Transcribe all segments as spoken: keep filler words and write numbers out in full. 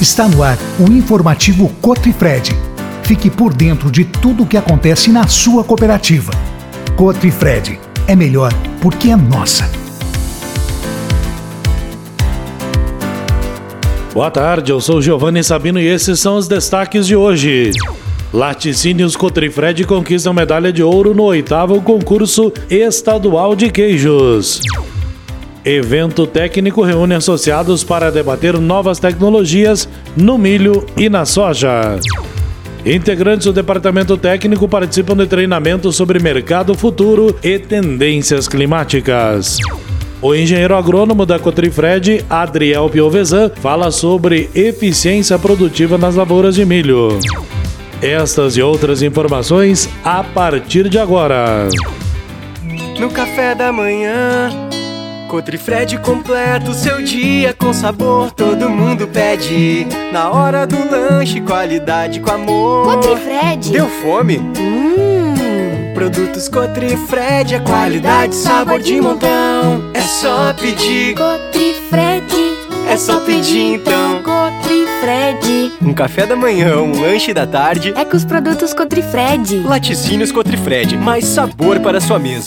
Está no ar o informativo Cotrifred. Fique por dentro de tudo o que acontece na sua cooperativa. Cotrifred é melhor porque é nossa. Boa tarde, eu sou Giovanni Sabino e esses são os destaques de hoje. Laticínios Cotrifred conquistam medalha de ouro no oitavo concurso estadual de queijos. Evento técnico reúne associados para debater novas tecnologias no milho e na soja. Integrantes do departamento técnico participam de treinamento sobre mercado futuro e tendências climáticas. O engenheiro agrônomo da Cotrifred, Adriel Piovesan, fala sobre eficiência produtiva nas lavouras de milho. Estas e outras informações a partir de agora. No café da manhã, Cotrifred completa o seu dia com sabor, todo mundo pede. Na hora do lanche, qualidade com amor. Cotrifred. Deu fome? Hum, produtos Cotrifred, a qualidade, sabor de montão. É só pedir. Cotrifred. É só pedir então. Cotrifred. Um café da manhã, um lanche da tarde. É com os produtos Cotrifred. Laticínios Cotrifred, mais sabor para a sua mesa.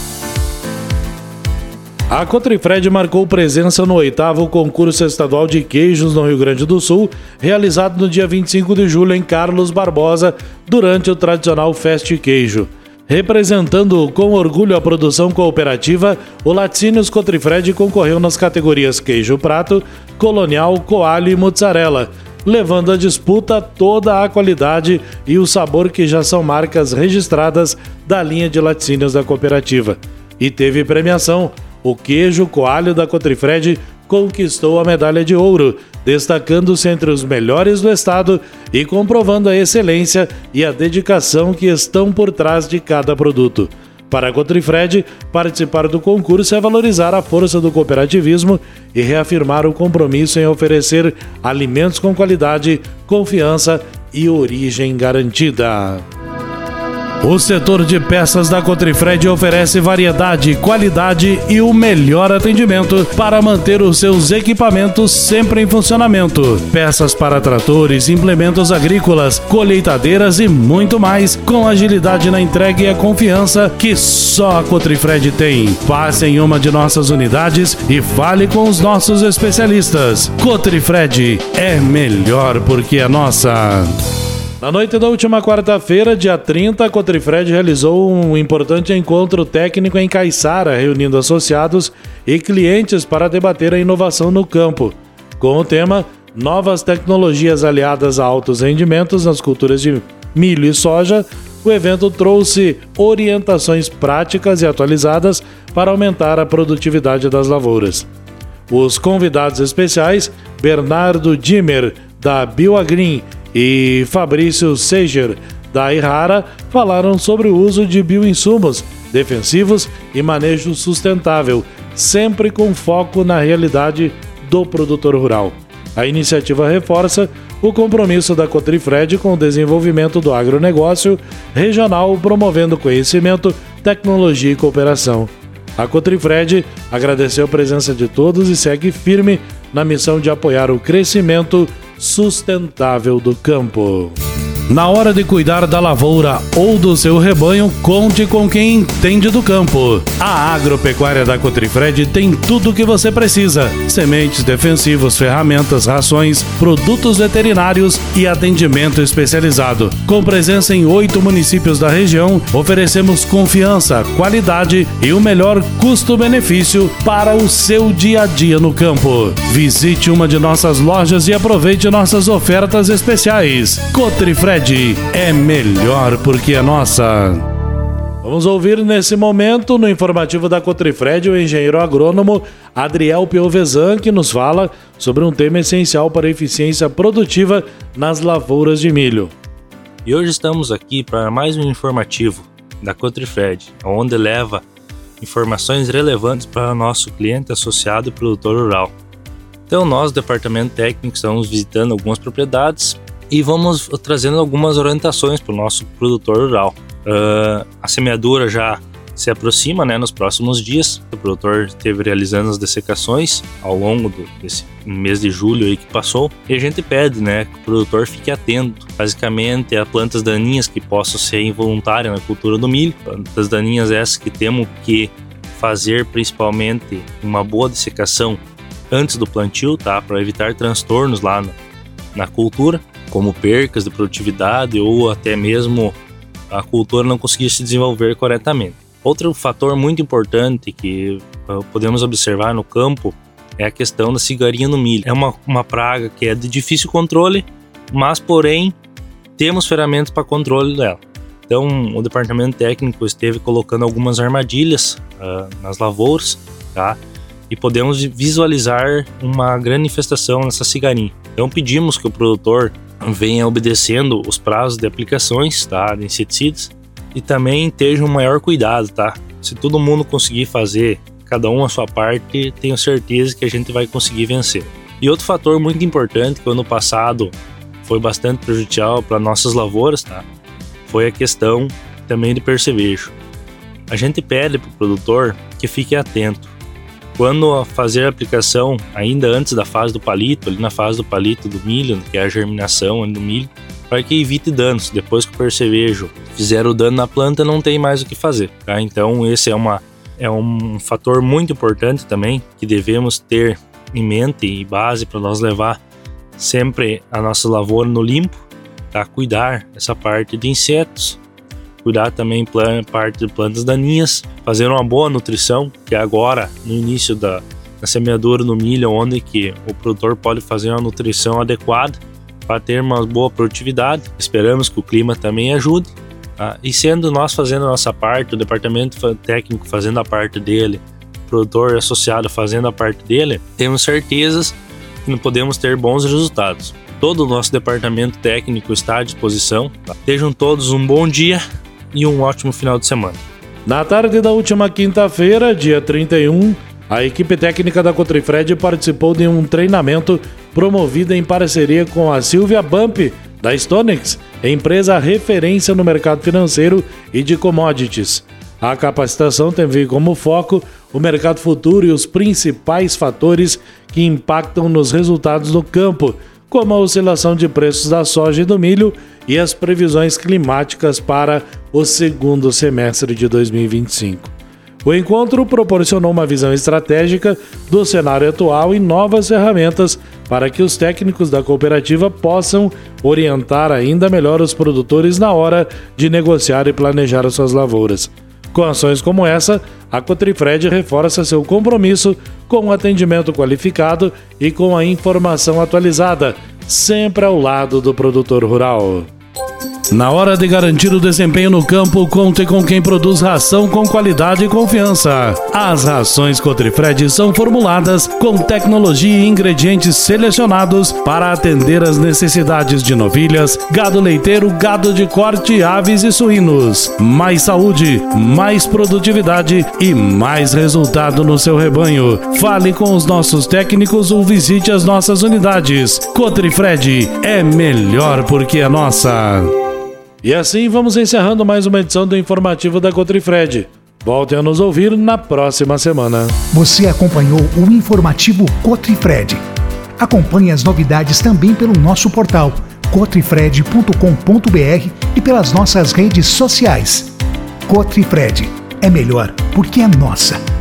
A Cotrifred marcou presença no oitavo concurso estadual de queijos no Rio Grande do Sul, realizado no dia vinte e cinco de julho em Carlos Barbosa, durante o tradicional Fest Queijo. Representando com orgulho a produção cooperativa, o Laticínios Cotrifred concorreu nas categorias queijo prato, colonial, coalho e mozzarella, levando à disputa toda a qualidade e o sabor que já são marcas registradas da linha de laticínios da cooperativa. E teve premiação. O queijo coalho da Cotrifred conquistou a medalha de ouro, destacando-se entre os melhores do estado e comprovando a excelência e a dedicação que estão por trás de cada produto. Para a Cotrifred, participar do concurso é valorizar a força do cooperativismo e reafirmar o compromisso em oferecer alimentos com qualidade, confiança e origem garantida. O setor de peças da Cotrifred oferece variedade, qualidade e o melhor atendimento para manter os seus equipamentos sempre em funcionamento. Peças para tratores, implementos agrícolas, colheitadeiras e muito mais, com agilidade na entrega e a confiança que só a Cotrifred tem. Passe em uma de nossas unidades e fale com os nossos especialistas. Cotrifred é melhor porque é nossa. Na noite da última quarta-feira, dia trinta, a Cotrifred realizou um importante encontro técnico em Caiçara, reunindo associados e clientes para debater a inovação no campo. Com o tema Novas tecnologias aliadas a altos rendimentos nas culturas de milho e soja, o evento trouxe orientações práticas e atualizadas para aumentar a produtividade das lavouras. Os convidados especiais, Bernardo Dimmer, da BioAgreen, e Fabrício Seger, da Irrara, falaram sobre o uso de bioinsumos defensivos e manejo sustentável, sempre com foco na realidade do produtor rural. A iniciativa reforça o compromisso da Cotrifred com o desenvolvimento do agronegócio regional, promovendo conhecimento, tecnologia e cooperação. A Cotrifred agradeceu a presença de todos e segue firme na missão de apoiar o crescimento sustentável do campo. Na hora de cuidar da lavoura ou do seu rebanho, conte com quem entende do campo. A agropecuária da Cotrifred tem tudo o que você precisa: sementes, defensivos, ferramentas, rações, produtos veterinários e atendimento especializado. Com presença em oito municípios da região, oferecemos confiança, qualidade e o melhor custo-benefício para o seu dia a dia no campo. Visite uma de nossas lojas e aproveite nossas ofertas especiais. Cotrifred é melhor porque é nossa. Vamos ouvir nesse momento, no informativo da Cotrifred, o engenheiro agrônomo Adriel Piovesan, que nos fala sobre um tema essencial para a eficiência produtiva nas lavouras de milho. E hoje estamos aqui para mais um informativo da Cotrifred, onde leva informações relevantes para o nosso cliente associado e produtor rural. Então nós, departamento técnico, estamos visitando algumas propriedades e vamos trazendo algumas orientações para o nosso produtor rural. Uh, a semeadura já se aproxima, né, nos próximos dias. O produtor esteve realizando as dessecações ao longo do, desse mês de julho aí que passou, e a gente pede, né, que o produtor fique atento, basicamente, a plantas daninhas que possam ser involuntárias na cultura do milho, plantas daninhas essas que temos que fazer principalmente uma boa dessecação antes do plantio, tá, para evitar transtornos lá na, na cultura, como percas de produtividade ou até mesmo a cultura não conseguir se desenvolver corretamente. Outro fator muito importante que uh, podemos observar no campo é a questão da cigarinha no milho. É uma, uma praga que é de difícil controle, mas porém temos ferramentas para controle dela. Então o departamento técnico esteve colocando algumas armadilhas uh, nas lavouras, tá? E podemos visualizar uma grande infestação nessa cigarinha. Então pedimos que o produtor venha obedecendo os prazos de aplicações, tá, de inseticidas, e também esteja um maior cuidado, tá? Se todo mundo conseguir fazer cada um a sua parte, tenho certeza que a gente vai conseguir vencer. E outro fator muito importante que o ano passado foi bastante prejudicial para nossas lavouras, tá? Foi a questão também do percevejo. A gente pede para o produtor que fique atento. Quando fazer a aplicação, ainda antes da fase do palito, ali na fase do palito do milho, que é a germinação do milho, para que evite danos. Depois que o percevejo fizer o dano na planta, não tem mais o que fazer, tá? Então esse é, uma, é um fator muito importante também, que devemos ter em mente e base para nós levar sempre a nossa lavoura no limpo, tá? Cuidar essa parte de insetos, cuidar também da parte de plantas daninhas, fazer uma boa nutrição, que é agora no início da, da semeadura no milho, onde que o produtor pode fazer uma nutrição adequada para ter uma boa produtividade. Esperamos que o clima também ajude, tá? E sendo nós fazendo a nossa parte, o departamento técnico fazendo a parte dele, o produtor associado fazendo a parte dele, temos certezas que não podemos ter bons resultados. Todo o nosso departamento técnico está à disposição, tá? Sejam todos um bom dia e um ótimo final de semana. Na tarde da última quinta-feira, dia trinta e um, a equipe técnica da Cotrifred participou de um treinamento promovido em parceria com a Silvia Bump, da Stonex, empresa referência no mercado financeiro e de commodities. A capacitação teve como foco o mercado futuro e os principais fatores que impactam nos resultados do campo, como a oscilação de preços da soja e do milho e as previsões climáticas para o segundo semestre de dois mil e vinte e cinco. O encontro proporcionou uma visão estratégica do cenário atual e novas ferramentas para que os técnicos da cooperativa possam orientar ainda melhor os produtores na hora de negociar e planejar as suas lavouras. Com ações como essa, a Cotrifred reforça seu compromisso com o atendimento qualificado e com a informação atualizada, sempre ao lado do produtor rural. Na hora de garantir o desempenho no campo, conte com quem produz ração com qualidade e confiança. As rações Cotrifred são formuladas com tecnologia e ingredientes selecionados para atender às necessidades de novilhas, gado leiteiro, gado de corte, aves e suínos. Mais saúde, mais produtividade e mais resultado no seu rebanho. Fale com os nossos técnicos ou visite as nossas unidades. Cotrifred é melhor porque é nossa. E assim vamos encerrando mais uma edição do Informativo da Cotrifred. Voltem a nos ouvir na próxima semana. Você acompanhou o Informativo Cotrifred. Acompanhe as novidades também pelo nosso portal cotrifred ponto com ponto br e pelas nossas redes sociais. Cotrifred é melhor porque é nossa.